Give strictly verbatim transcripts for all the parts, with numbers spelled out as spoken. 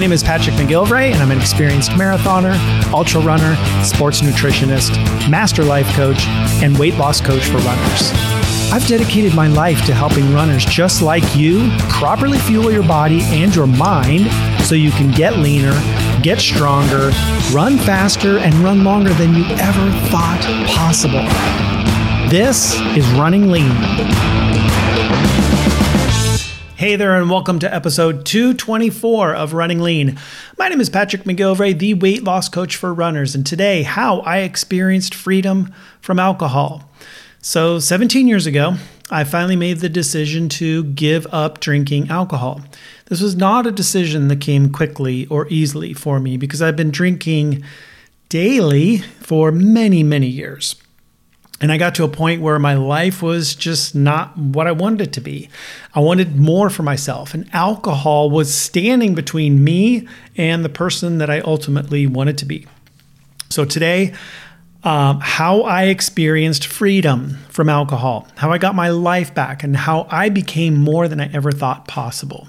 My name is Patrick McGilvray, and I'm an experienced marathoner, ultra runner, sports nutritionist, master life coach, and weight loss coach for runners. I've dedicated my life to helping runners just like you properly fuel your body and your mind so you can get leaner, get stronger, run faster, and run longer than you ever thought possible. This is Running Lean. Hey there, and welcome to episode two twenty-four of Running Lean. My name is Patrick McGilvray, the weight loss coach for runners, and today, how I experienced freedom from alcohol. So seventeen years ago, I finally made the decision to give up drinking alcohol. This was not a decision that came quickly or easily for me because I've been drinking daily for many, many years. And I got to a point where my life was just not what I wanted it to be. I wanted more for myself, and alcohol was standing between me and the person that I ultimately wanted to be. So today, um, how I experienced freedom from alcohol, how I got my life back, and how I became more than I ever thought possible.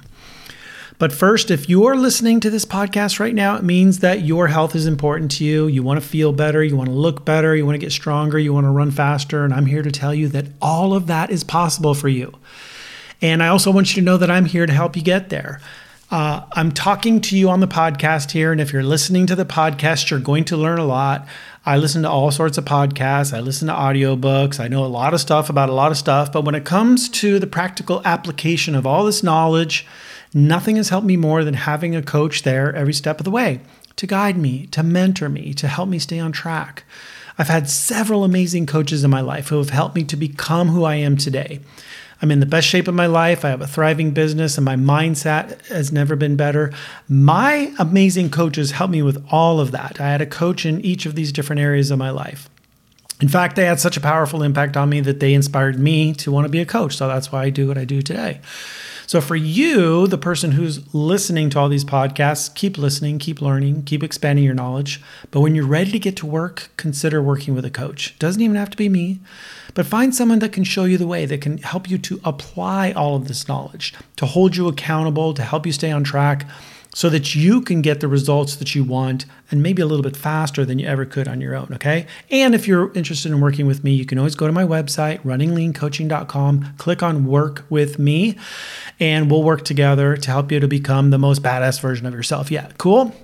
But first, if you're listening to this podcast right now, it means that your health is important to you. You want to feel better. You want to look better. You want to get stronger. You want to run faster. And I'm here to tell you that all of that is possible for you. And I also want you to know that I'm here to help you get there. Uh, I'm talking to you on the podcast here. And if you're listening to the podcast, you're going to learn a lot. I listen to all sorts of podcasts. I listen to audiobooks. I know a lot of stuff about a lot of stuff. But when it comes to the practical application of all this knowledge, nothing has helped me more than having a coach there every step of the way to guide me, to mentor me, to help me stay on track. I've had several amazing coaches in my life who have helped me to become who I am today. I'm in the best shape of my life. I have a thriving business, and my mindset has never been better. My amazing coaches helped me with all of that. I had a coach in each of these different areas of my life. In fact, they had such a powerful impact on me that they inspired me to want to be a coach. So that's why I do what I do today. So for you, the person who's listening to all these podcasts, keep listening, keep learning, keep expanding your knowledge. But when you're ready to get to work, consider working with a coach. It doesn't even have to be me, but find someone that can show you the way, that can help you to apply all of this knowledge, to hold you accountable, to help you stay on track, so that you can get the results that you want and maybe a little bit faster than you ever could on your own, okay? And if you're interested in working with me, you can always go to my website, running lean coaching dot com, click on Work With Me, and we'll work together to help you to become the most badass version of yourself yet. Cool?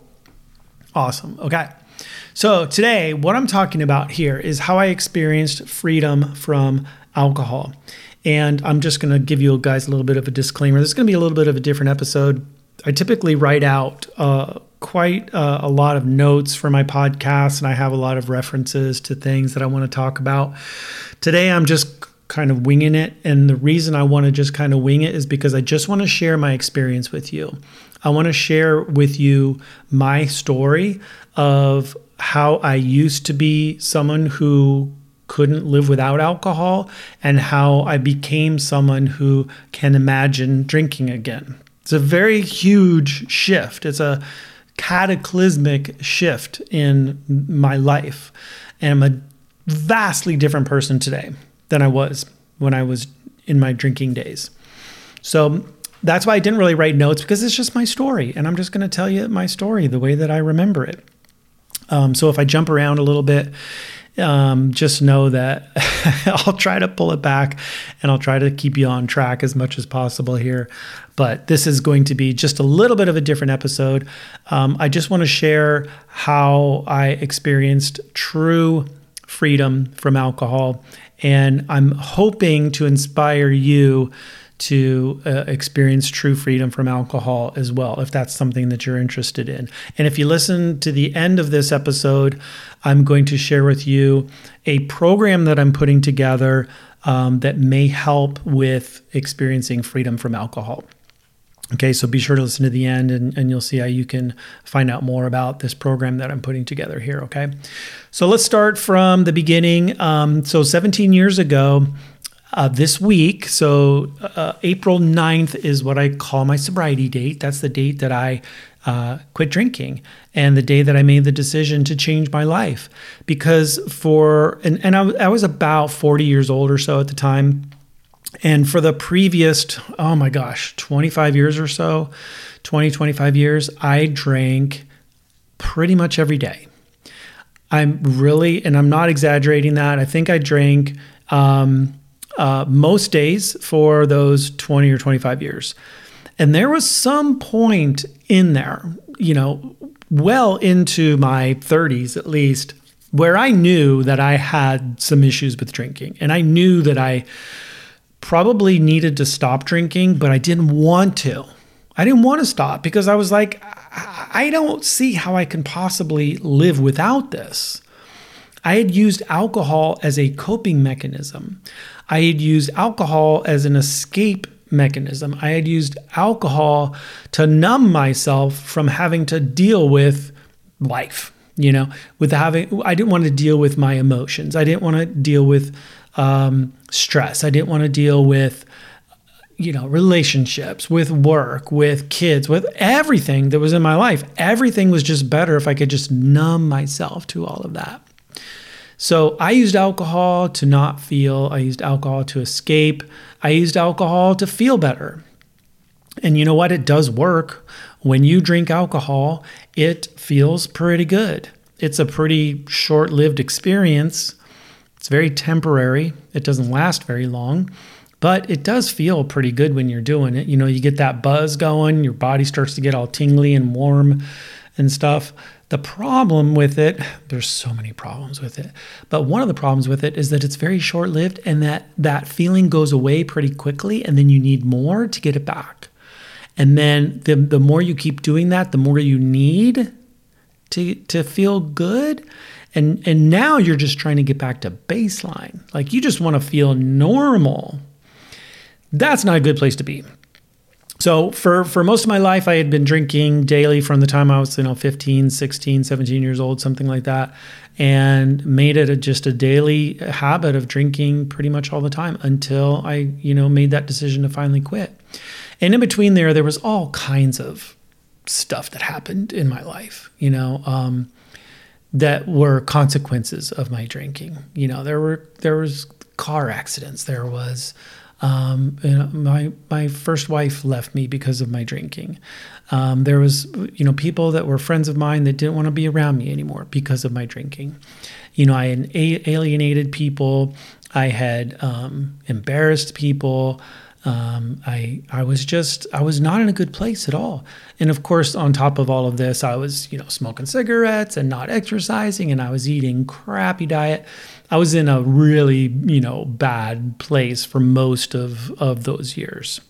Awesome. Okay. So today, what I'm talking about here is how I experienced freedom from alcohol. And I'm just going to give you guys a little bit of a disclaimer. This is going to be a little bit of a different episode. I typically write out uh, quite uh, a lot of notes for my podcast, and I have a lot of references to things that I want to talk about. Today, I'm just kind of winging it, and the reason I want to just kind of wing it is because I just want to share my experience with you. I want to share with you my story of how I used to be someone who couldn't live without alcohol and how I became someone who can imagine drinking again. It's a very huge shift. It's a cataclysmic shift in my life. And I'm a vastly different person today than I was when I was in my drinking days. So that's why I didn't really write notes, because it's just my story. And I'm just going to tell you my story the way that I remember it. Um, so if I jump around a little bit, Um, just know that I'll try to pull it back, and I'll try to keep you on track as much as possible here. But this is going to be just a little bit of a different episode. Um, I just want to share how I experienced true freedom from alcohol, and I'm hoping to inspire you to uh, experience true freedom from alcohol as well, if that's something that you're interested in. And if you listen to the end of this episode, I'm going to share with you a program that I'm putting together um, that may help with experiencing freedom from alcohol. Okay, so be sure to listen to the end, and, and you'll see how you can find out more about this program that I'm putting together here, okay? So let's start from the beginning. Um, so seventeen years ago, Uh, this week, so uh, April ninth is what I call my sobriety date. That's the date that I uh, quit drinking, and the day that I made the decision to change my life. Because for, and, and I, I was about forty years old or so at the time, And for the previous, oh my gosh, twenty-five years or so, twenty, twenty-five years, I drank pretty much every day. I'm really, and I'm not exaggerating that. I think I drank um, uh, most days for those twenty or twenty-five years. And there was some point in there, you know, well into my thirties at least, where I knew that I had some issues with drinking. And I knew that I probably needed to stop drinking, but I didn't want to. I didn't want to stop because I was like, I don't see how I can possibly live without this. I had used alcohol as a coping mechanism. I had used alcohol as an escape mechanism. I had used alcohol to numb myself from having to deal with life, you know, with having, I didn't want to deal with my emotions. I didn't want to deal with um, stress. I didn't want to deal with, you know, relationships, with work, with kids, with everything that was in my life. Everything was just better if I could just numb myself to all of that. So I used alcohol to not feel. I used alcohol to escape. I used alcohol to feel better. And you know what? It does work. When you drink alcohol, it feels pretty good. It's a pretty short-lived experience. It's very temporary. It doesn't last very long. But it does feel pretty good when you're doing it. You know, you get that buzz going, your body starts to get all tingly and warm and stuff. The problem with it, there's so many problems with it, but one of the problems with it is that it's very short-lived and that that feeling goes away pretty quickly, and then you need more to get it back. And then the, the more you keep doing that, the more you need to, to feel good. And, and now you're just trying to get back to baseline. Like you just want to feel normal. That's not a good place to be. So for, for most of my life, I had been drinking daily from the time I was, you know, fifteen, sixteen, seventeen years old, something like that, and made it a, just a daily habit of drinking pretty much all the time until I, you know, made that decision to finally quit. And in between there, there was all kinds of stuff that happened in my life, you know, um, that were consequences of my drinking. You know, there were, there was car accidents. There was, Um, you know, my my first wife left me because of my drinking. Um, there was, you know, people that were friends of mine that didn't want to be around me anymore because of my drinking. You know, I had alienated people. I had um, embarrassed people. Um, I I was just I was not in a good place at all. And of course, on top of all of this, I was, you know, smoking cigarettes and not exercising, and I was eating crappy diet. I was in a really, you know, bad place for most of, of those years.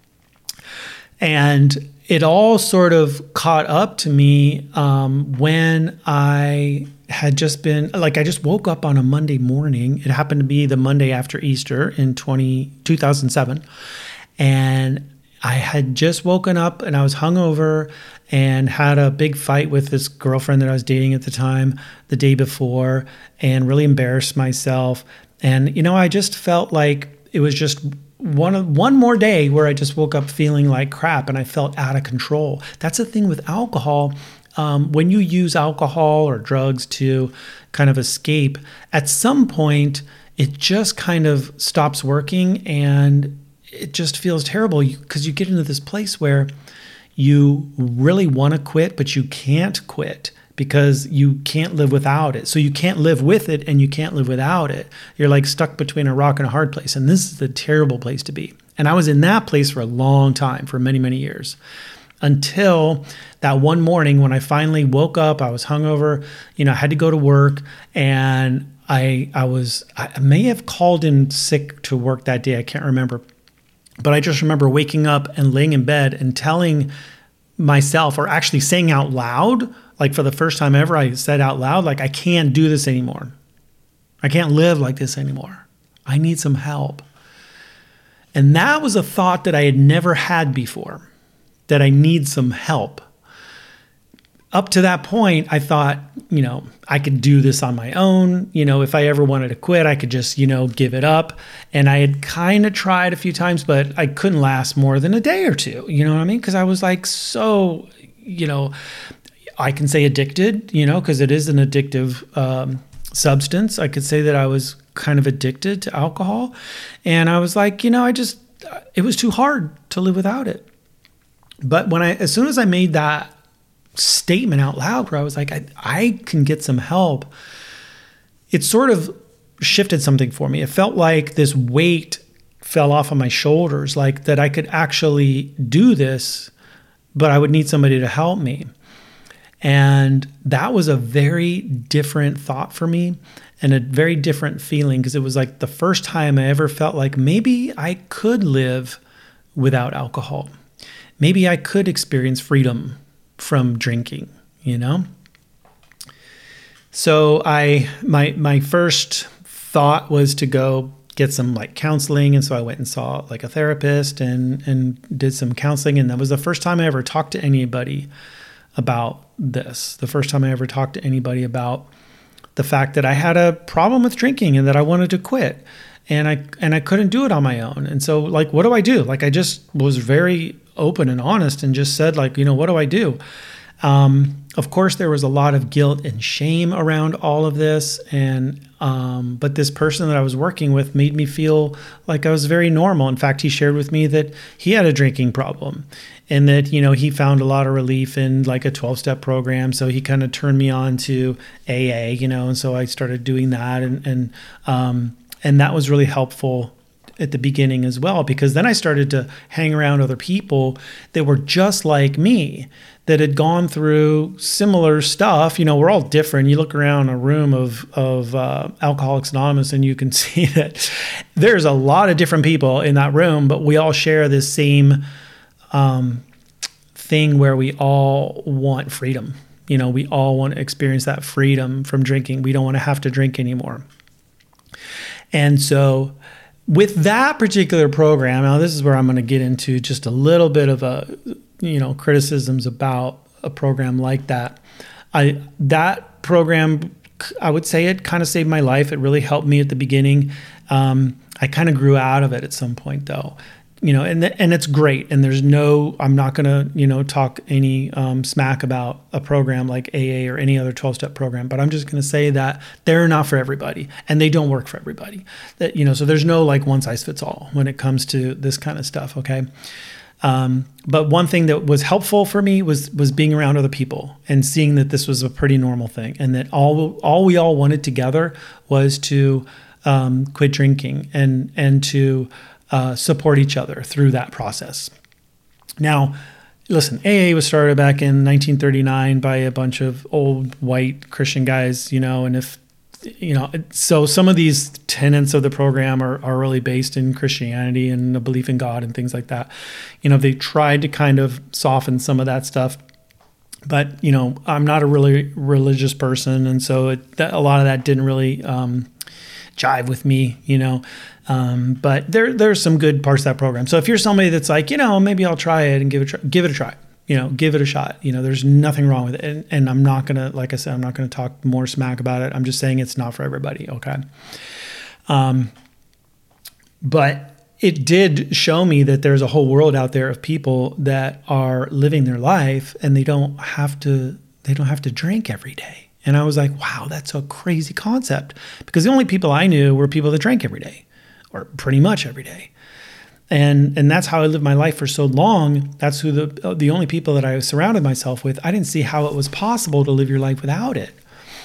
And it all sort of caught up to me um, when I had just been, like I just woke up on a Monday morning. It happened to be the Monday after Easter in two thousand seven. And I had just woken up and I was hungover and had a big fight with this girlfriend that I was dating at the time the day before and really embarrassed myself. And, you know, I just felt like it was just one of, one more day where I just woke up feeling like crap and I felt out of control. That's the thing with alcohol. Um, when you use alcohol or drugs to kind of escape, at some point, it just kind of stops working and it just feels terrible because you get into this place where you really want to quit, but you can't quit because you can't live without it. So you can't live with it and you can't live without it. You're like stuck between a rock and a hard place. And this is the terrible place to be. And I was in that place for a long time, for many, many years, until that one morning when I finally woke up. I was hungover, you know, I had to go to work, and I I was, I may have called in sick to work that day. I can't remember. But I just remember waking up and laying in bed and telling myself, or actually saying out loud, like for the first time ever, I said out loud, like, I can't do this anymore. I can't live like this anymore. I need some help. And that was a thought that I had never had before, that I need some help. Up to that point, I thought, you know, I could do this on my own. You know, if I ever wanted to quit, I could just, you know, give it up. And I had kind of tried a few times, but I couldn't last more than a day or two. You know what I mean? Because I was like so, you know, I can say addicted, you know, because it is an addictive um, substance. I could say that I was kind of addicted to alcohol. And I was like, you know, I just, it was too hard to live without it. But when I, as soon as I made that statement out loud where I was like, I, I can get some help, it sort of shifted something for me. It felt like this weight fell off of my shoulders, like that I could actually do this, but I would need somebody to help me. And that was a very different thought for me and a very different feeling, because it was like the first time I ever felt like maybe I could live without alcohol. Maybe I could experience freedom from drinking, you know? So I, my, my first thought was to go get some like counseling. And so I went and saw like a therapist and, and did some counseling. And that was the first time I ever talked to anybody about this. The first time I ever talked to anybody about the fact that I had a problem with drinking and that I wanted to quit. And I, and I couldn't do it on my own. And so like, what do I do? Like, I just was very open and honest and just said like, you know, what do I do? Um, of course, there was a lot of guilt and shame around all of this. And, um, but this person that I was working with made me feel like I was very normal. In fact, he shared with me that he had a drinking problem and that, you know, he found a lot of relief in like a twelve step program. So he kind of turned me on to A A, you know, and so I started doing that. And, and, um, and that was really helpful at the beginning as well, because then I started to hang around other people that were just like me, that had gone through similar stuff. You know, we're all different. You look around a room of, of uh, Alcoholics Anonymous and you can see that there's a lot of different people in that room, but we all share this same um, thing where we all want freedom. You know, we all want to experience that freedom from drinking. We don't want to have to drink anymore. And so with that particular program, now this is where I'm going to get into just a little bit of a, you know, criticisms about a program like that. I that program, I would say it kind of saved my life. It really helped me at the beginning. Um, I kind of grew out of it at some point though, you know, and th- and it's great. And there's no, I'm not going to, you know, talk any um, smack about a program like A A or any other twelve step program, but I'm just going to say that they're not for everybody and they don't work for everybody. That, you know, so there's no like one size fits all when it comes to this kind of stuff. Okay. Um, but one thing that was helpful for me was, was being around other people and seeing that this was a pretty normal thing. And that all, all we all wanted together was to, um, quit drinking and, and to, uh, support each other through that process. Now, listen, A A was started back in nineteen thirty-nine by a bunch of old white Christian guys, you know, and if, you know, so some of these tenets of the program are, are really based in Christianity and a belief in God and things like that. You know, they tried to kind of soften some of that stuff, but, you know, I'm not a really religious person. And so it, that, a lot of that didn't really um, jive with me, you know, um, but there there's some good parts of that program. So if you're somebody that's like, you know, maybe I'll try it and give it, try, give it a try. You know, give it a shot. You know, there's nothing wrong with it. And, and I'm not going to, like I said, I'm not going to talk more smack about it. I'm just saying it's not for everybody. Okay. Um, but it did show me that there's a whole world out there of people that are living their life and they don't have to, they don't have to drink every day. And I was like, wow, that's a crazy concept, because the only people I knew were people that drank every day or pretty much every day. And and that's how I lived my life for so long. That's who the the only people that I surrounded myself with. I didn't see how it was possible to live your life without it.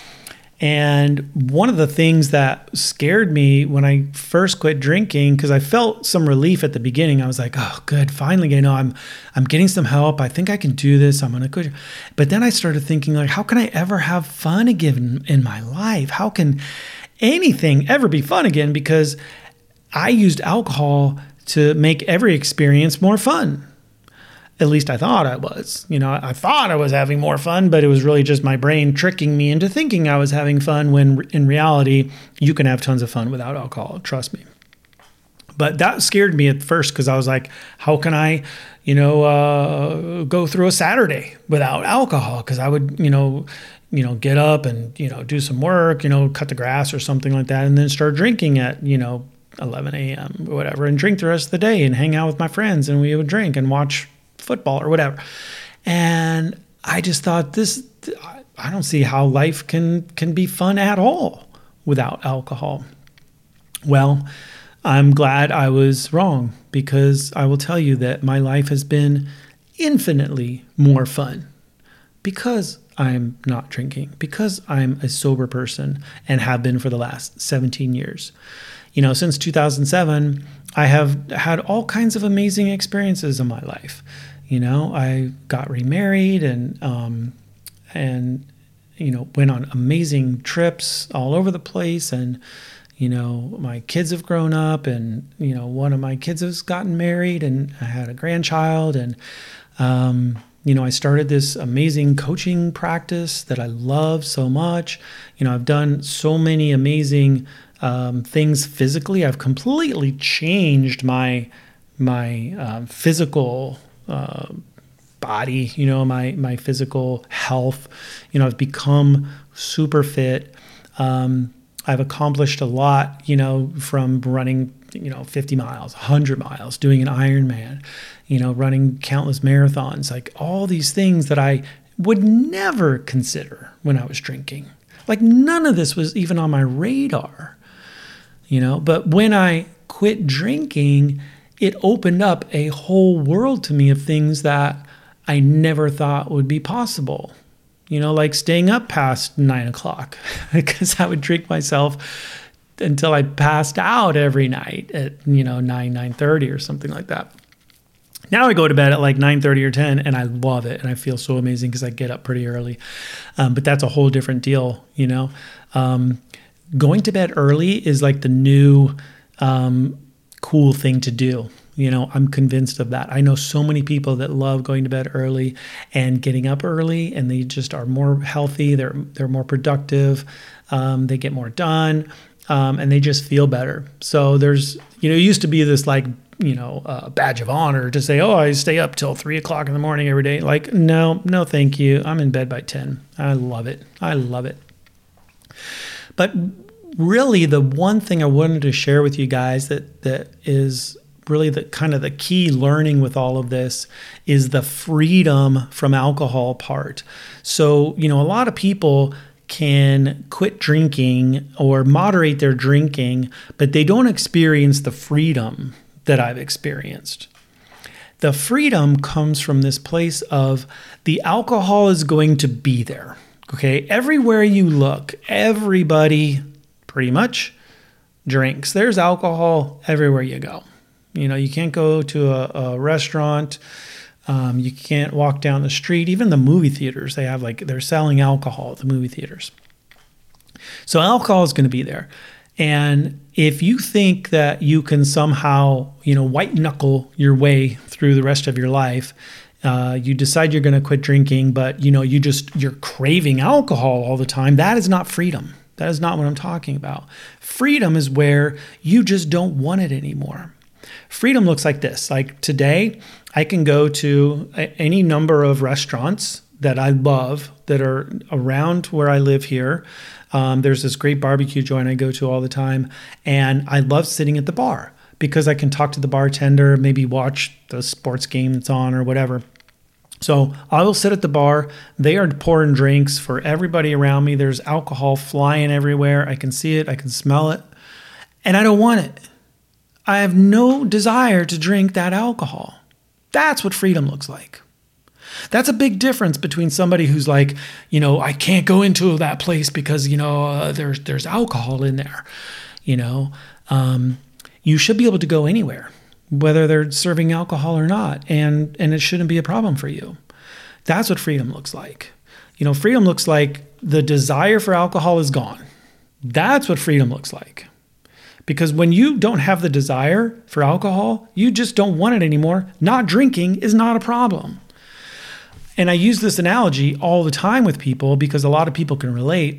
And one of the things that scared me when I first quit drinking, because I felt some relief at the beginning. I was like, oh, good, finally, you know, I'm I'm getting some help. I think I can do this. I'm gonna quit. But then I started thinking, like, how can I ever have fun again in my life? How can anything ever be fun again? Because I used alcohol to make every experience more fun. At least I thought I was. You know, I thought I was having more fun, but it was really just my brain tricking me into thinking I was having fun, when in reality, you can have tons of fun without alcohol. Trust me. But that scared me at first, because I was like, how can I, you know, uh, go through a Saturday without alcohol? Because I would, you know, you know, get up and, you know, do some work, you know, cut the grass or something like that, and then start drinking at, you know, eleven a.m. or whatever, and drink the rest of the day and hang out with my friends, and we would drink and watch football or whatever. And I just thought, this, I don't see how life can can be fun at all without alcohol. Well, I'm glad I was wrong, because I will tell you that my life has been infinitely more fun because I'm not drinking, because I'm a sober person and have been for the last seventeen years. You know, since two thousand seven, I have had all kinds of amazing experiences in my life. You know, I got remarried and, um, and, you know, went on amazing trips all over the place. And, you know, my kids have grown up, and, you know, one of my kids has gotten married, and I had a grandchild. And, um, you know, I started this amazing coaching practice that I love so much. You know, I've done so many amazing um, things physically. I've completely changed my, my uh, physical uh, body, you know, my, my physical health. You know, I've become super fit. Um, I've accomplished a lot, you know, from running, you know, fifty miles, one hundred miles, doing an Ironman, you know, running countless marathons, like all these things that I would never consider when I was drinking. Like none of this was even on my radar, you know, but when I quit drinking, it opened up a whole world to me of things that I never thought would be possible. You know, like staying up past nine o'clock because I would drink myself until I passed out every night at, you know, nine, nine thirty or something like that. Now I go to bed at like nine thirty or ten, and I love it. And I feel so amazing because I get up pretty early. Um, but that's a whole different deal, you know. Um, going to bed early is like the new um, cool thing to do. You know, I'm convinced of that. I know so many people that love going to bed early and getting up early, and they just are more healthy. They're they're more productive. Um, they get more done, um, and they just feel better. So there's, you know, it used to be this like, you know, uh, badge of honor to say, oh, I stay up till three o'clock in the morning every day. Like, no, no, thank you. I'm in bed by ten. I love it. I love it. But really, the one thing I wanted to share with you guys that that is really the kind of the key learning with all of this is the freedom from alcohol part. So, you know, a lot of people can quit drinking or moderate their drinking, but they don't experience the freedom that I've experienced. The freedom comes from this place of the alcohol is going to be there. Okay. Everywhere you look, everybody pretty much drinks. There's alcohol everywhere you go. You know, you can't go to a, a restaurant. Um, you can't walk down the street. Even the movie theaters, they have like, they're selling alcohol at the movie theaters. So alcohol is going to be there. And if you think that you can somehow, you know, white knuckle your way through the rest of your life, uh, you decide you're going to quit drinking, but, you know, you just, you're craving alcohol all the time. That is not freedom. That is not what I'm talking about. Freedom is where you just don't want it anymore. Freedom looks like this. Like today, I can go to a, any number of restaurants that I love that are around where I live here. Um, there's this great barbecue joint I go to all the time, and I love sitting at the bar because I can talk to the bartender, maybe watch the sports game that's on or whatever. So I will sit at the bar. They are pouring drinks for everybody around me. There's alcohol flying everywhere. I can see it. I can smell it. And I don't want it. I have no desire to drink that alcohol. That's what freedom looks like. That's a big difference between somebody who's like, you know, I can't go into that place because, you know, uh, there's there's alcohol in there. You know, um, you should be able to go anywhere, whether they're serving alcohol or not, and and it shouldn't be a problem for you. That's what freedom looks like. You know, freedom looks like the desire for alcohol is gone. That's what freedom looks like. Because when you don't have the desire for alcohol, you just don't want it anymore. Not drinking is not a problem. And I use this analogy all the time with people because a lot of people can relate.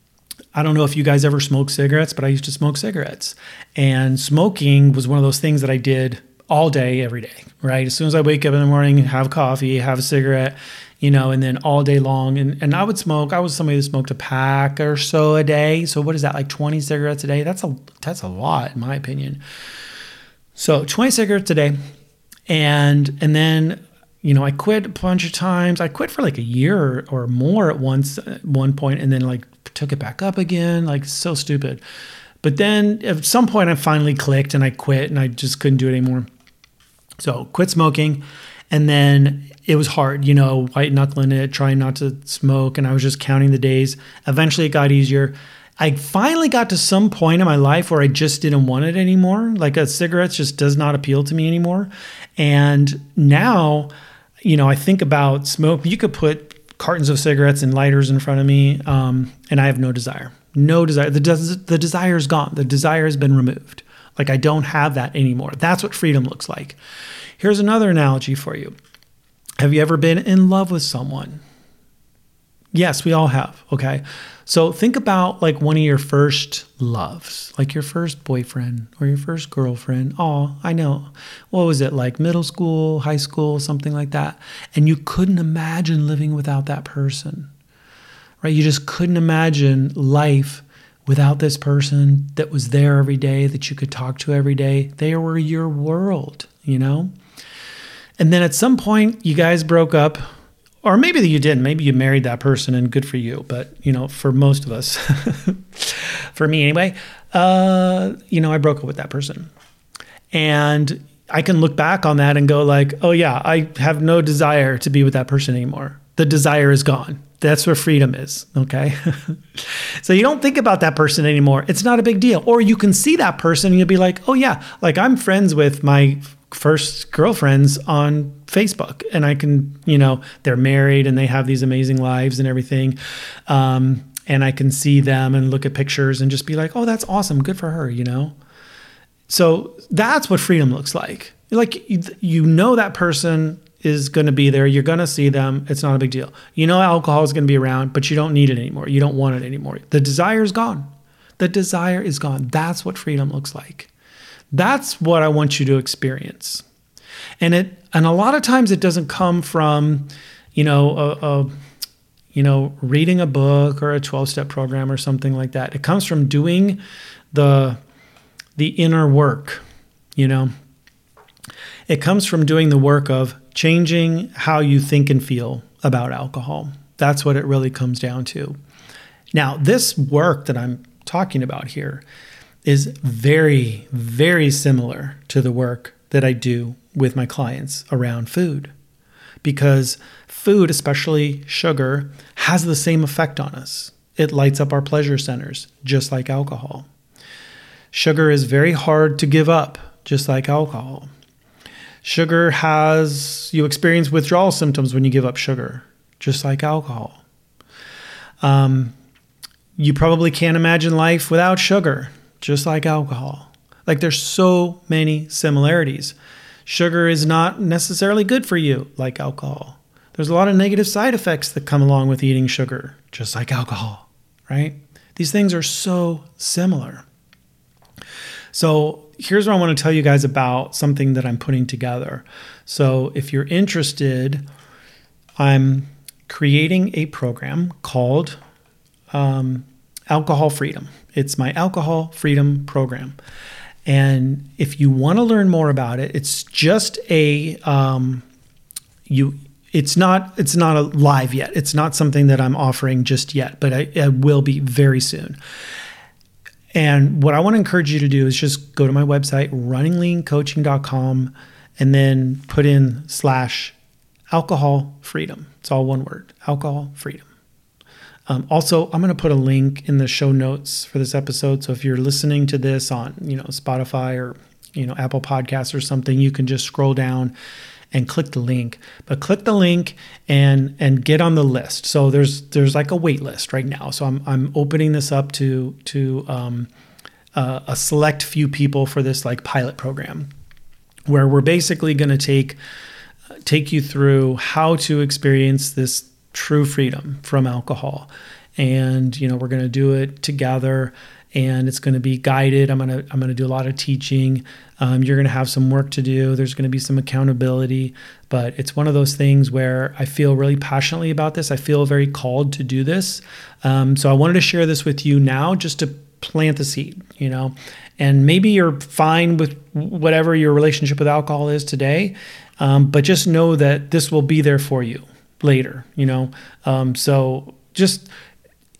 I don't know if you guys ever smoke cigarettes, but I used to smoke cigarettes. And smoking was one of those things that I did all day, every day, right? As soon as I wake up in the morning, have coffee, have a cigarette, you know, and then all day long. And, and I would smoke. I was somebody who smoked a pack or so a day. So what is that, like twenty cigarettes a day? That's a that's a lot, in my opinion. So twenty cigarettes a day. And and then, you know, I quit a bunch of times. I quit for like a year or more at once at one point, and then like took it back up again. Like, so stupid. But then at some point I finally clicked and I quit and I just couldn't do it anymore. So quit smoking. And then it was hard, you know, white knuckling it, trying not to smoke. And I was just counting the days. Eventually it got easier. I finally got to some point in my life where I just didn't want it anymore. Like a cigarette just does not appeal to me anymore. And now, you know, I think about smoke. You could put cartons of cigarettes and lighters in front of me, um, and I have no desire. No desire. The, des- the desire is gone. The desire has been removed. Like I don't have that anymore. That's what freedom looks like. Here's another analogy for you. Have you ever been in love with someone? Yes, we all have. Okay. So think about like one of your first loves, like your first boyfriend or your first girlfriend. Oh, I know. What was it, like middle school, high school, something like that? And you couldn't imagine living without that person, right? You just couldn't imagine life without this person that was there every day, that you could talk to every day. They were your world, you know? And then at some point you guys broke up. Or maybe that you didn't. Maybe you married that person and good for you. But, you know, for most of us, for me anyway, uh, you know, I broke up with that person. And I can look back on that and go like, oh, yeah, I have no desire to be with that person anymore. The desire is gone. That's where freedom is. Okay. So you don't think about that person anymore. It's not a big deal. Or you can see that person and you'll be like, oh, yeah, like I'm friends with my first girlfriends on Facebook, and I can, you know, they're married and they have these amazing lives and everything. Um, and I can see them and look at pictures and just be like, oh, that's awesome. Good for her, you know? So that's what freedom looks like. Like, you, you know, that person is going to be there. You're going to see them. It's not a big deal. You know, alcohol is going to be around, but you don't need it anymore. You don't want it anymore. The desire is gone. The desire is gone. That's what freedom looks like. That's what I want you to experience. And it, and a lot of times it doesn't come from, you know, a, a, you know, reading a book or a twelve-step program or something like that. It comes from doing the, the inner work, you know. It comes from doing the work of changing how you think and feel about alcohol. That's what it really comes down to. Now, this work that I'm talking about here is very, very similar to the work that I do with my clients around food, because food, especially sugar, has the same effect on us. It lights up our pleasure centers, just like alcohol. Sugar is very hard to give up, just like alcohol. Sugar has, you experience withdrawal symptoms when you give up sugar, just like alcohol. Um, you probably can't imagine life without sugar, just like alcohol. Like, there's so many similarities. Sugar is not necessarily good for you, like alcohol. There's a lot of negative side effects that come along with eating sugar, just like alcohol, right? These things are so similar. So here's what I want to tell you guys about something that I'm putting together. So if you're interested, I'm creating a program called um, Alcohol Freedom. It's my Alcohol Freedom program. And if you want to learn more about it, it's just a um, you. It's not. It's not a live yet. It's not something that I'm offering just yet, but I, I will be very soon. And what I want to encourage you to do is just go to my website, running lean coaching dot com, and then put in slash alcohol freedom. It's all one word, alcohol freedom. Um, also, I'm going to put a link in the show notes for this episode. So if you're listening to this on, you know, Spotify or, you know, Apple Podcasts or something, you can just scroll down and click the link. But click the link and and get on the list. So there's there's like a wait list right now. So I'm I'm opening this up to to um, uh, a select few people for this like pilot program, where we're basically going to take take you through how to experience this true freedom from alcohol. And, you know, we're going to do it together, and it's going to be guided. I'm going to, I'm going to do a lot of teaching. Um, you're going to have some work to do. There's going to be some accountability, but it's one of those things where I feel really passionately about this. I feel very called to do this. Um, so I wanted to share this with you now, just to plant the seed, you know, and maybe you're fine with whatever your relationship with alcohol is today. Um, but just know that this will be there for you later, you know? Um, so just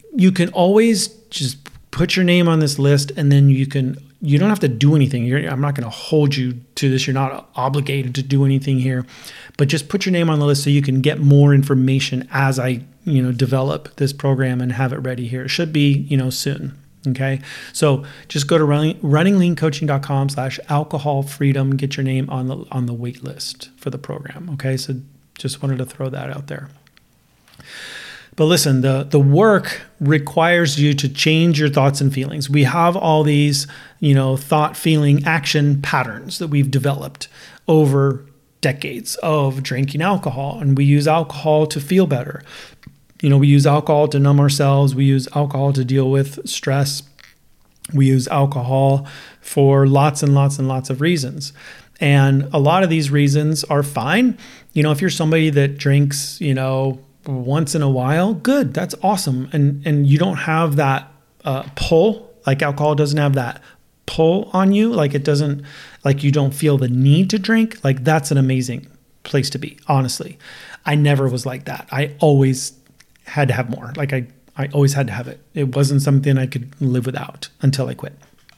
you can always just put your name on this list, and then you can, you don't have to do anything. You're, I'm not going to hold you to this. You're not obligated to do anything here, but just put your name on the list so you can get more information as I, you know, develop this program and have it ready here. It should be, you know, soon. Okay. So just go to running, runningleancoaching.com slash alcohol freedom, get your name on the, on the wait list for the program. Okay. So just wanted to throw that out there. But listen, the, the work requires you to change your thoughts and feelings. We have all these, you know, thought, feeling, action patterns that we've developed over decades of drinking alcohol. And we use alcohol to feel better. You know, we use alcohol to numb ourselves. We use alcohol to deal with stress. We use alcohol for lots and lots and lots of reasons. And a lot of these reasons are fine. You know, if you're somebody that drinks, you know, once in a while, good, that's awesome. And and you don't have that uh, pull, like alcohol doesn't have that pull on you. Like it doesn't, like you don't feel the need to drink. Like that's an amazing place to be, honestly. I never was like that. I always had to have more. Like I, I always had to have it. It wasn't something I could live without until I quit.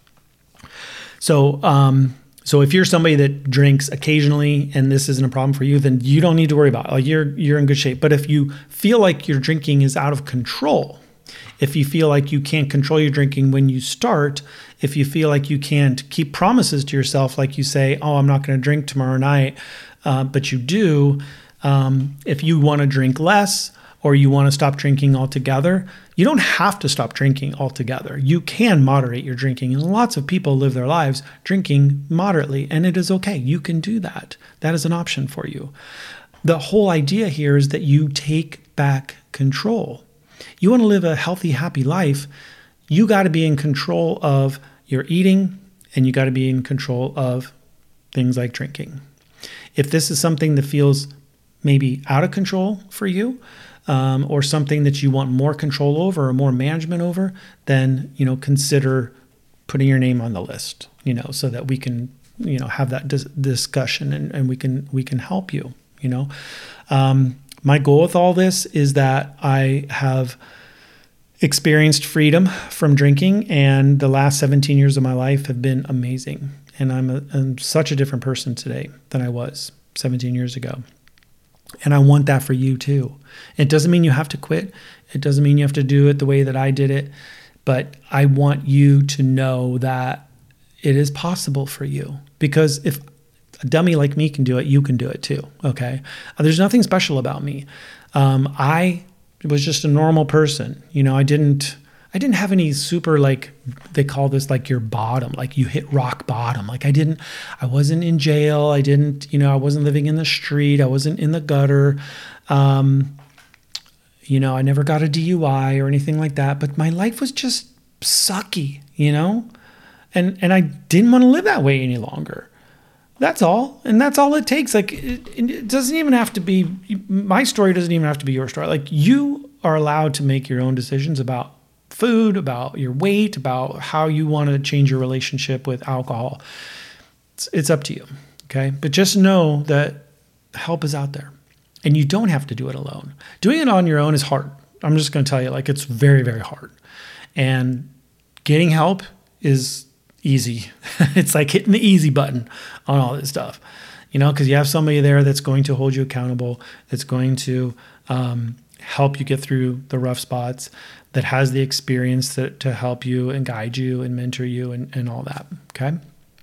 So, um, So if you're somebody that drinks occasionally and this isn't a problem for you, then you don't need to worry about it. Like you're you're in good shape. But if you feel like your drinking is out of control, if you feel like you can't control your drinking when you start, if you feel like you can't keep promises to yourself, like you say, oh, I'm not going to drink tomorrow night, uh, but you do, um, if you want to drink less or you want to stop drinking altogether, you don't have to stop drinking altogether. You can moderate your drinking. And lots of people live their lives drinking moderately, and it is okay. You can do that. That is an option for you. The whole idea here is that you take back control. You want to live a healthy, happy life, you got to be in control of your eating, and you got to be in control of things like drinking. If this is something that feels maybe out of control for you, Um, or something that you want more control over or more management over, then, you know, consider putting your name on the list, you know, so that we can, you know, have that dis- discussion and, and we can, we can help you, you know. Um, my goal with all this is that I have experienced freedom from drinking, and the last seventeen years of my life have been amazing. And I'm, a, I'm such a different person today than I was seventeen years ago. And I want that for you too. It doesn't mean you have to quit. It doesn't mean you have to do it the way that I did it. But I want you to know that it is possible for you. Because if a dummy like me can do it, you can do it too, okay? There's nothing special about me. Um, I was just a normal person. You know, I didn't... I didn't have any super, like, they call this like your bottom, like you hit rock bottom. Like I didn't, I wasn't in jail. I didn't, you know, I wasn't living in the street. I wasn't in the gutter. Um, you know, I never got a D U I or anything like that, but my life was just sucky, you know, and, and I didn't want to live that way any longer. That's all. And that's all it takes. Like it, it doesn't even have to be, my story doesn't even have to be your story. Like you are allowed to make your own decisions about food, about your weight, about how you want to change your relationship with alcohol. It's, it's up to you, okay? But just know that help is out there, and you don't have to do it alone. Doing it on your own is hard. I'm just going to tell you, like, it's very, very hard. And getting help is easy. It's like hitting the easy button on all this stuff, you know, because you have somebody there that's going to hold you accountable, that's going to um, help you get through the rough spots, that has the experience that, to help you and guide you and mentor you and, and all that, okay?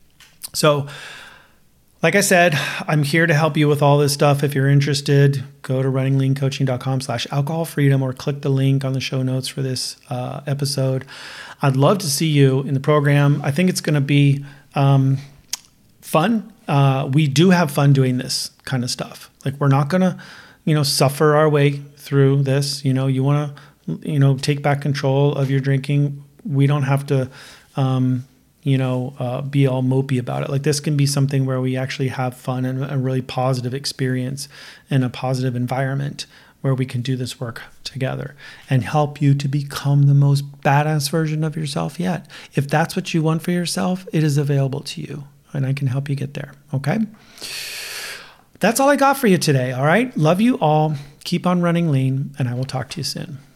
So, like I said, I'm here to help you with all this stuff. If you're interested, go to runningleancoaching.com slash alcohol freedom or click the link on the show notes for this uh, episode. I'd love to see you in the program. I think it's going to be um, fun. Uh, we do have fun doing this kind of stuff. Like we're not going to, you know, suffer our way through this. You know, you want to, you know, take back control of your drinking. We don't have to, um, you know, uh, be all mopey about it. Like this can be something where we actually have fun and a really positive experience in a positive environment where we can do this work together and help you to become the most badass version of yourself yet. If that's what you want for yourself, it is available to you and I can help you get there. Okay. That's all I got for you today. All right. Love you all. Keep on running lean, and I will talk to you soon.